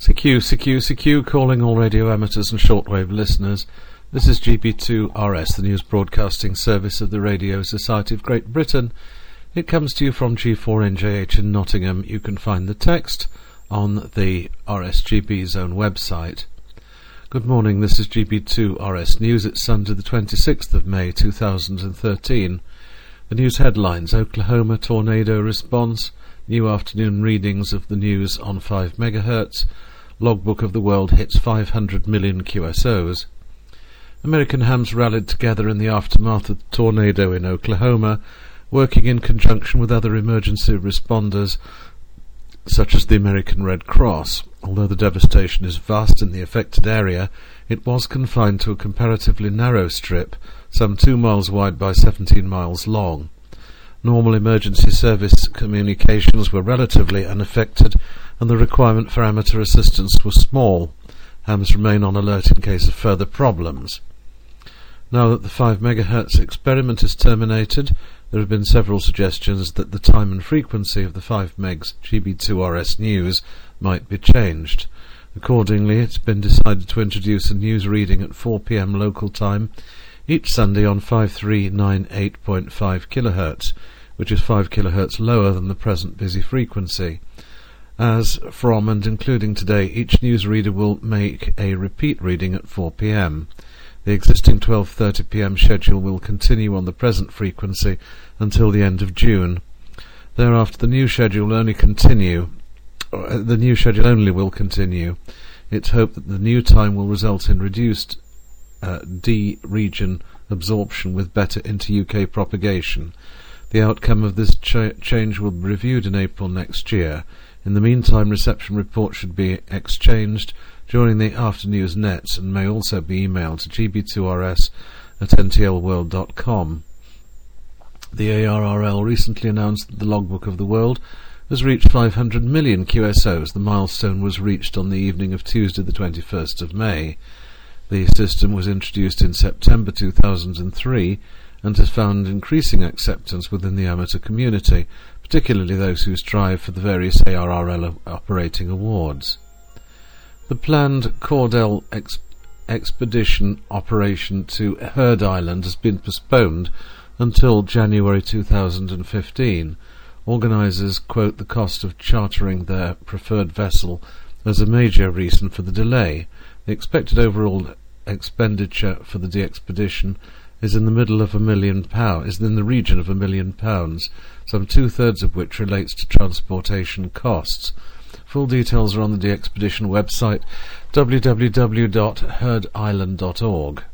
CQ, calling all radio amateurs and shortwave listeners. This is GB2RS, the news broadcasting service of the Radio Society of Great Britain. It comes to you from G4NJH in Nottingham. You can find the text on the RSGB's own website. Good morning, this is GB2RS News. It's Sunday the 26th of May 2013. The news headlines: Oklahoma tornado response, new afternoon readings of the news on 5 MHz, logbook of the world hits 500 million QSOs. American hams rallied together in the aftermath of the tornado in Oklahoma, working in conjunction with other emergency responders such as the American Red Cross. Although the devastation is vast in the affected area, it was confined to a comparatively narrow strip, some 2 miles wide by 17 miles long. Normal emergency service communications were relatively unaffected, and the requirement for amateur assistance was small. Hams remain on alert in case of further problems. Now that the 5 MHz experiment is terminated, there have been several suggestions that the time and frequency of the 5 MHz GB2RS news might be changed. Accordingly, it's been decided to introduce a news reading at 4 p.m. local time each Sunday on 5398.5 kHz, which is 5 kHz lower than the present busy frequency. As from and including today, each newsreader will make a repeat reading at 4 p.m. The existing 12:30 p.m. schedule will continue on the present frequency until the end of June. Thereafter, the new schedule will only continue. It's hoped that the new time will result in reduced D-region absorption with better inter-UK propagation. The outcome of this change will be reviewed in April next year. In the meantime, reception reports should be exchanged during the afternoons nets and may also be emailed to gb2rs@ntlworld.com. The ARRL recently announced that the logbook of the world has reached 500 million QSOs. The milestone was reached on the evening of Tuesday the 21st of May. The system was introduced in September 2003 and has found increasing acceptance within the amateur community, particularly those who strive for the various ARRL operating awards. The planned Cordell expedition operation to Heard Island has been postponed until January 2015. Organisers quote the cost of chartering their preferred vessel as a major reason for the delay. The expected overall expenditure for the expedition is in the region of £1 million, some 2/3 of which relates to transportation costs. Full details are on the expedition website, www.heardisland.org.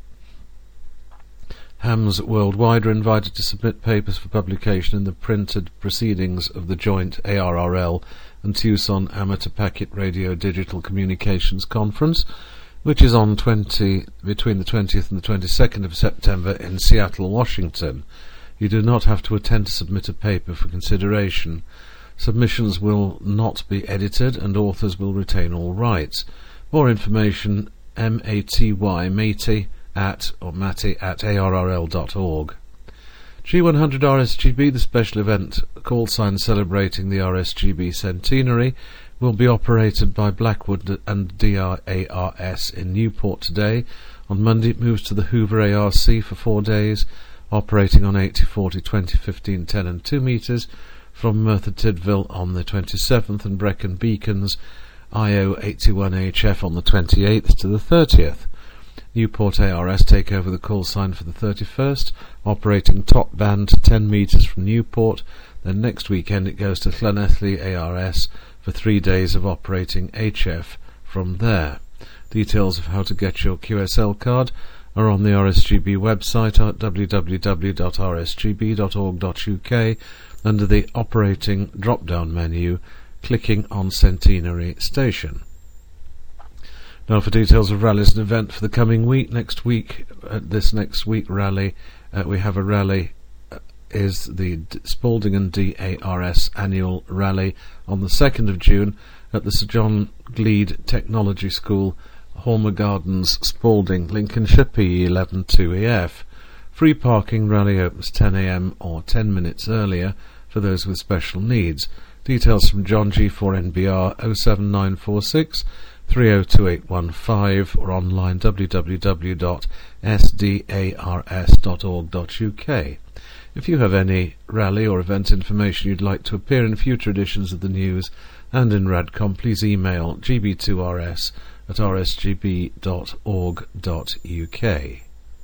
Hams worldwide are invited to submit papers for publication in the printed proceedings of the joint ARRL and Tucson Amateur Packet Radio Digital Communications Conference, which is on between the 20th and the 22nd of September in Seattle, Washington. You do not have to attend to submit a paper for consideration. Submissions will not be edited and authors will retain all rights. More information, Matty at arrl.org. G100 RSGB, the special event call sign celebrating the RSGB centenary, will be operated by Blackwood and DRARS in Newport today. On Monday it moves to the Hoover ARC for 4 days, operating on 80/40, 20/15, 10 and 2 metres, from Merthyr Tydfil on the 27th and Brecon Beacons IO 81HF on the 28th to the 30th. Newport ARS take over the call sign for the 31st, operating top band 10 metres from Newport. Then next weekend it goes to Llanelli ARS for 3 days of operating HF from there. Details of how to get your QSL card are on the RSGB website at www.rsgb.org.uk under the Operating drop-down menu, clicking on Centenary Station. Now for details of rallies and event for the coming week. Next week rally, we have a rally is the Spalding and DARS annual rally on the 2nd of June at the Sir John Gleed Technology School, Hormer Gardens, Spalding, Lincolnshire, PE 112EF. Free parking. Rally opens 10 a.m. or 10 minutes earlier for those with special needs. Details from John G4NBR 07946 302815 or online www.sdars.org.uk. If you have any rally or event information you'd like to appear in future editions of the news and in Radcom, please email gb2rs@rsgb.org.uk.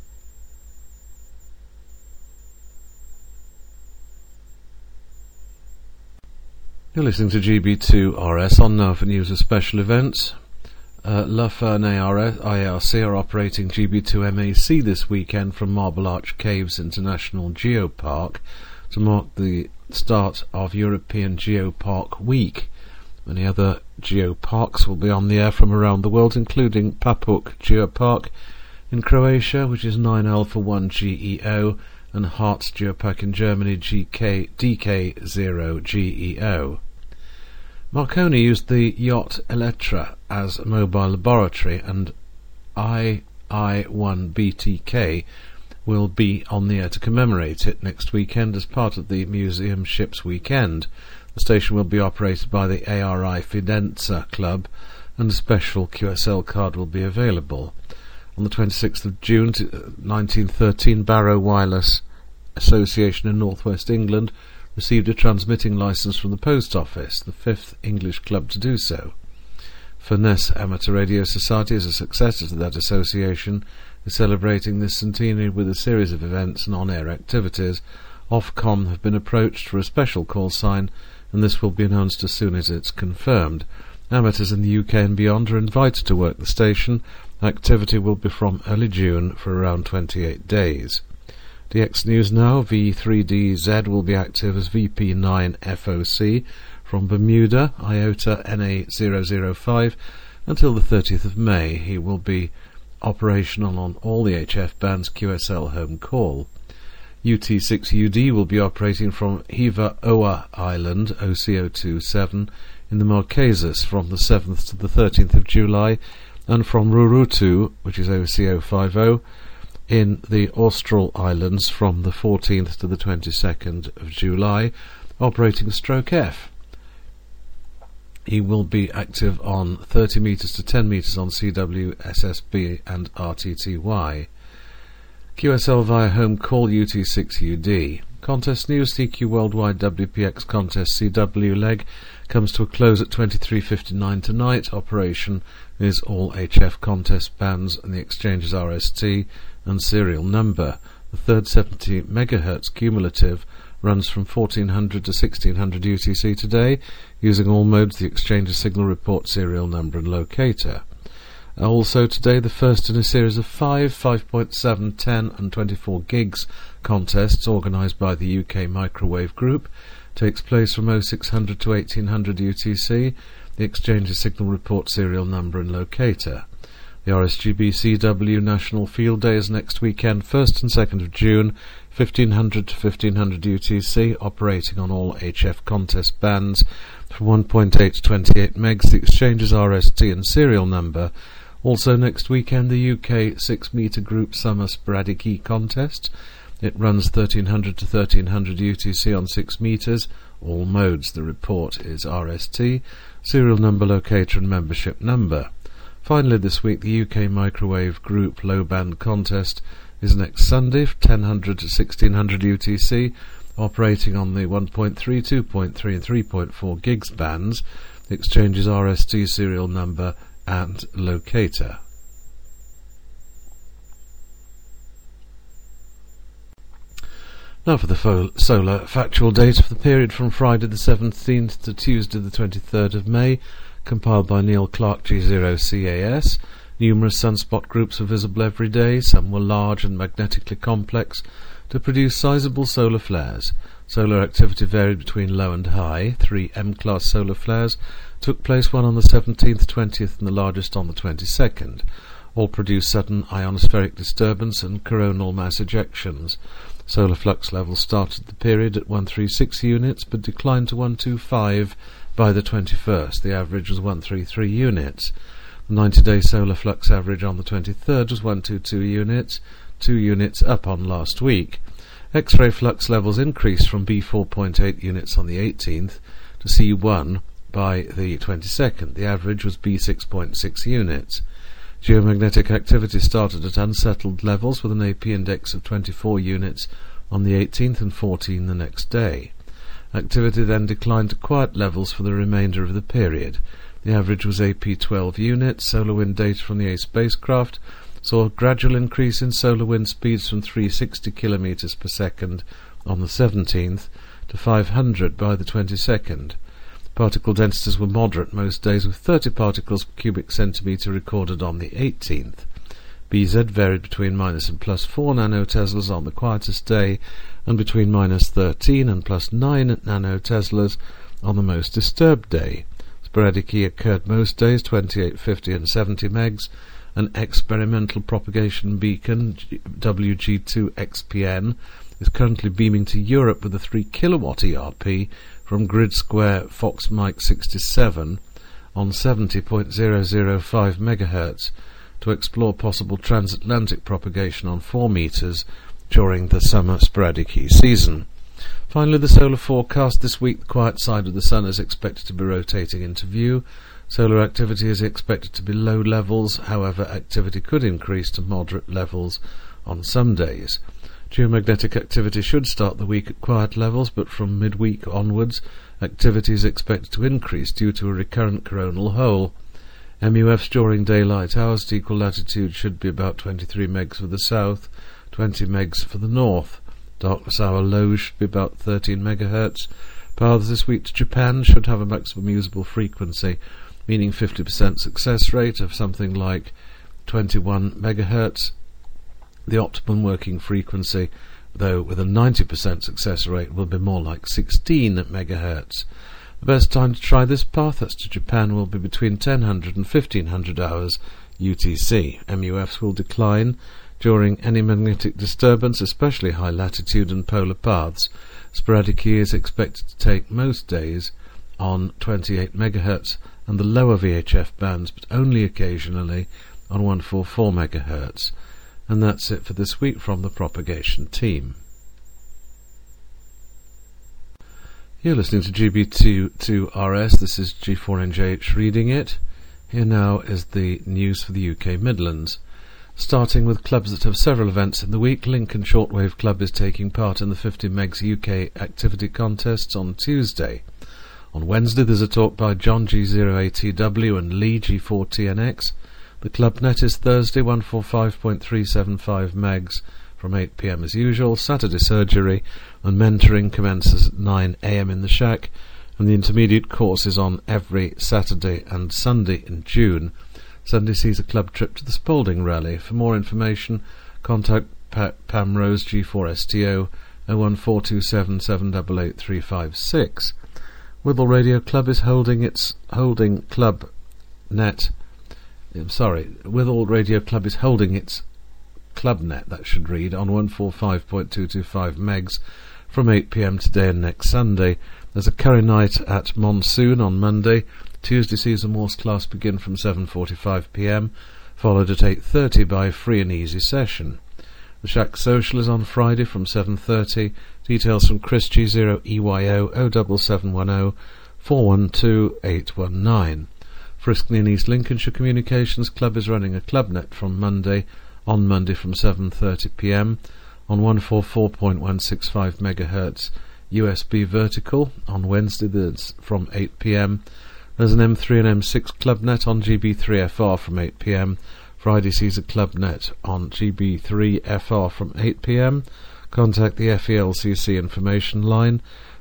You're listening to GB2RS on now for news of special events. LUFA and IRC are operating GB2MAC this weekend from Marble Arch Caves International Geopark to mark the start of European Geopark Week. Many other geoparks will be on the air from around the world, including Papuk Geopark in Croatia, which is 9 Alpha 1 GEO, and Harz Geopark in Germany, DK0 GEO. Marconi used the yacht Elettra as a mobile laboratory, and II1BTK will be on the air to commemorate it next weekend as part of the Museum Ships Weekend. The station will be operated by the ARI Fidenza Club, and a special QSL card will be available. On the 26th of June 1913, Barrow Wireless Association in North West England received a transmitting licence from the Post Office, the fifth English club to do so. Furness Amateur Radio Society, as a successor to that association, is celebrating this centenary with a series of events and on-air activities. Ofcom have been approached for a special call sign, and this will be announced as soon as it's confirmed. Amateurs in the UK and beyond are invited to work the station. Activity will be from early June for around 28 days. DX News now, V3DZ will be active as VP9FOC from Bermuda, IOTA NA005, until the 30th of May. He will be operational on all the HF bands QSL home call. UT6UD will be operating from Hiva Oa Island, OCO27, in the Marquesas from the 7th to the 13th of July, and from Rurutu, which is OCO50, in the Austral Islands from the 14th to the 22nd of July, operating Stroke F. He will be active on 30 metres to 10 metres on CW, SSB and RTTY. QSL via home call UT6UD. Contest news: CQ Worldwide WPX Contest CW leg comes to a close at 23:59 tonight. Operation is all HF contest bands and the exchanges RST and serial number. The third 70 MHz cumulative runs from 1400 to 1600 UTC today, using all modes, the exchanges signal report, serial number and locator. Also today, the first in a series of 5.7, 10 and 24 gigs contests organised by the UK Microwave Group takes place from 0600 to 1800 UTC, the exchanges signal report, serial number and locator. The RSGB CW National Field Day is next weekend, 1st and 2nd of June, 1500 to 1500 UTC, operating on all HF contest bands from 1.8 to 28 megs, the exchanges RST and serial number. Also next weekend, the UK 6-metre group summer sporadic E contest. It runs 1300 to 1300 UTC on 6 metres, all modes. The report is RST, serial number, locator and membership number. Finally this week, the UK Microwave Group low band contest is next Sunday, 1000 to 1600 UTC, operating on the 1.3, 2.3 and 3.4 gigs bands. The exchanges RST, serial number and locator. Now for the solar factual data for the period from Friday the 17th to Tuesday the 23rd of May, compiled by Neil Clark, G0CAS. Numerous sunspot groups were visible every day. Some were large and magnetically complex to produce sizable solar flares. Solar activity varied between low and high. 3 M-class solar flares took place, one on the 17th, 20th and the largest on the 22nd. All produced sudden ionospheric disturbance and coronal mass ejections. Solar flux levels started the period at 136 units but declined to 125 by the 21st. The average was 133 units. The 90-day solar flux average on the 23rd was 122 units, 2 units up on last week. X-ray flux levels increased from B4.8 units on the 18th to C1 by the 22nd. The average was B6.6 units. Geomagnetic activity started at unsettled levels with an AP index of 24 units on the 18th and 14 the next day. Activity then declined to quiet levels for the remainder of the period. The average was AP 12 units. Solar wind data from the ACE spacecraft saw a gradual increase in solar wind speeds from 360 km per second on the 17th to 500 by the 22nd. Particle densities were moderate most days, with 30 particles per cubic centimetre recorded on the 18th. BZ varied between minus and plus 4 nanoteslas on the quietest day and between minus 13 and plus 9 nanoteslas on the most disturbed day. Sporadic E occurred most days, 28, 50 and 70 megs. An experimental propagation beacon, WG2XPN, is currently beaming to Europe with a 3 kilowatt ERP from Grid Square Fox Mike 67 on 70.005 MHz to explore possible transatlantic propagation on 4 meters during the summer sporadic E season. Finally, the solar forecast this week. The quiet side of the sun is expected to be rotating into view. Solar activity is expected to be low levels, however activity could increase to moderate levels on some days. Geomagnetic activity should start the week at quiet levels, but from midweek onwards activity is expected to increase due to a recurrent coronal hole. MUFs during daylight hours at equal latitude should be about 23 megs for the south, 20 megs for the north. Darkness hour lows should be about 13 MHz. Paths this week to Japan should have a maximum usable frequency, meaning 50% success rate of something like 21 MHz. The optimum working frequency, though with a 90% success rate, will be more like 16 MHz. The best time to try this path, that's to Japan, will be between 1000 and 1500 hours UTC. MUFs will decline during any magnetic disturbance, especially high latitude and polar paths. Sporadic E is expected to take most days on 28 MHz and the lower VHF bands, but only occasionally on 144 MHz. And that's it for this week from the propagation team. You're listening to GB22RS. This is G4NJH reading it. Here now is the news for the UK Midlands. Starting with clubs that have several events in the week, Lincoln Shortwave Club is taking part in the 50 Megs UK activity contests on Tuesday. On Wednesday there's a talk by John G0ATW and Lee G4TNX. The club net is Thursday 145.375 megs from 8 p.m. as usual. Saturday surgery and mentoring commences at 9 a.m. in the shack, and the intermediate course is on every Saturday and Sunday in June. Sunday sees a club trip to the Spalding Rally. For more information, contact Pam Rose G4STO 01427 788 356. Withall Radio Club is Withall Radio Club is holding its club net, that should read, on 145.225 megs from 8 p.m. today and next Sunday. There's a curry night at Monsoon on Monday. Tuesday sees a Morse class begin from 7:45 p.m, followed at 8:30 by a free and easy session. The Shack Social is on Friday from 7:30. Details from Chris G0EYO 07710 412 819. Friskley and East Lincolnshire Communications Club is running a club net from Monday from 7:30 p.m. on 144.165 MHz USB vertical. On Wednesday from 8 p.m. There's an M3 and M6 club net on GB3FR from 8 p.m. Friday sees a club net on GB3FR from 8 p.m. Contact the FELCC information line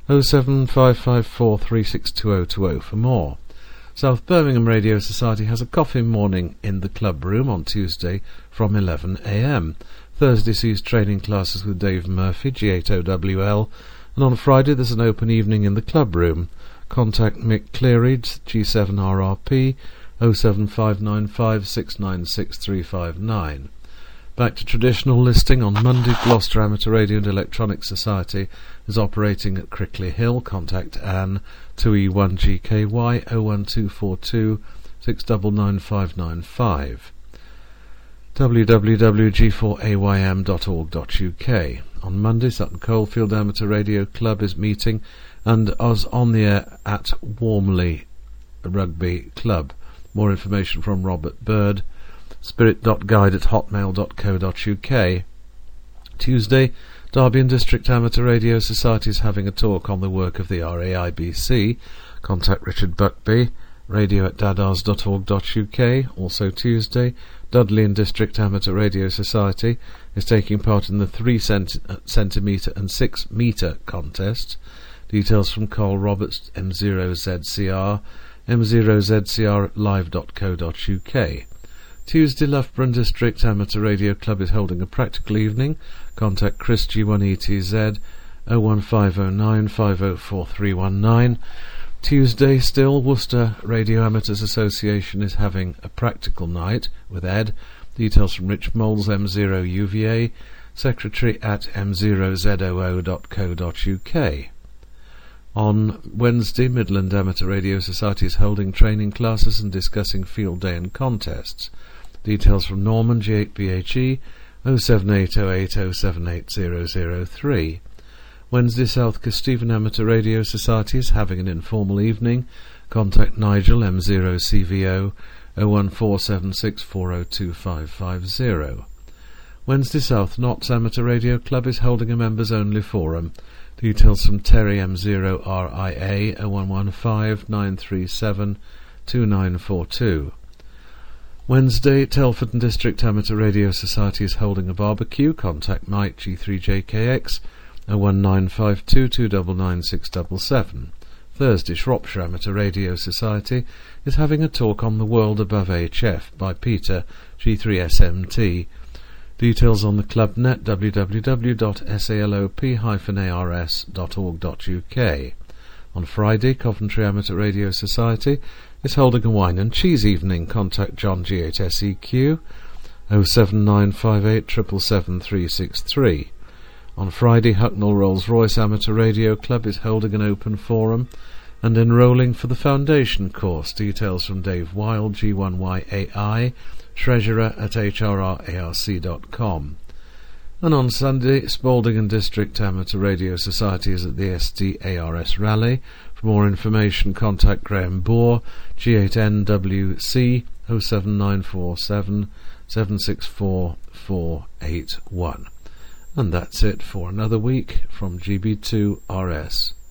07554362020 for more. South Birmingham Radio Society has a coffee morning in the club room on Tuesday from 11 a.m. Thursday sees training classes with Dave Murphy, G8OWL, and on Friday there's an open evening in the club room. Contact Mick Cleary, G7RRP, 07595 696 359. Back to traditional listing. On Monday, Gloucester Amateur Radio and Electronic Society is operating at Crickley Hill. Contact Anne, 2E1GKY 01242 699595. www.g4aym.org.uk. On Monday, Sutton Coldfield Amateur Radio Club is meeting and is on the air at Warmley Rugby Club. More information from Robert Bird, spirit.guide@hotmail.co.uk. Tuesday, Derby and District Amateur Radio Society is having a talk on the work of the RAIBC. Contact Richard Buckby, radio@dadars.org.uk. Also Tuesday, Dudley and District Amateur Radio Society is taking part in the 3 centimetre and 6 metre contests. Details from Carl Roberts, M0ZCR, m0zcr@live.co.uk. Tuesday, Loughborough District Amateur Radio Club is holding a practical evening. Contact Chris G1ETZ 01509 504319. Tuesday still, Worcester Radio Amateurs Association is having a practical night with Ed. Details from Rich Moles, M0UVA, secretary at m0zoo.co.uk. On Wednesday, Midland Amateur Radio Society is holding training classes and discussing field day and contests. Details from Norman, G8BHE, 07808078003. Wednesday, South Kesteven Amateur Radio Society is having an informal evening. Contact Nigel, M0CVO, 01476402550. Wednesday, South Notts Amateur Radio Club is holding a members-only forum. Details from Terry, M0RIA, 01159372942. Wednesday, Telford and District Amateur Radio Society is holding a barbecue. Contact Mike, G3JKX, 01952299677. Thursday, Shropshire Amateur Radio Society is having a talk on the world above HF by Peter, G3SMT. Details on the club net, www.salop-ars.org.uk. On Friday, Coventry Amateur Radio Society is holding a wine and cheese evening. Contact John G8SEQ 07958 777 On Friday, Hucknall Rolls-Royce Amateur Radio Club is holding an open forum and enrolling for the foundation course. Details from Dave Wild, G1YAI, treasurer@hrrarc.com. And on Sunday, Spalding and District Amateur Radio Society is at the SDARS Rally. For more information, contact Graham Bohr, G8NWC 07947 764 481. And that's it for another week from GB2RS.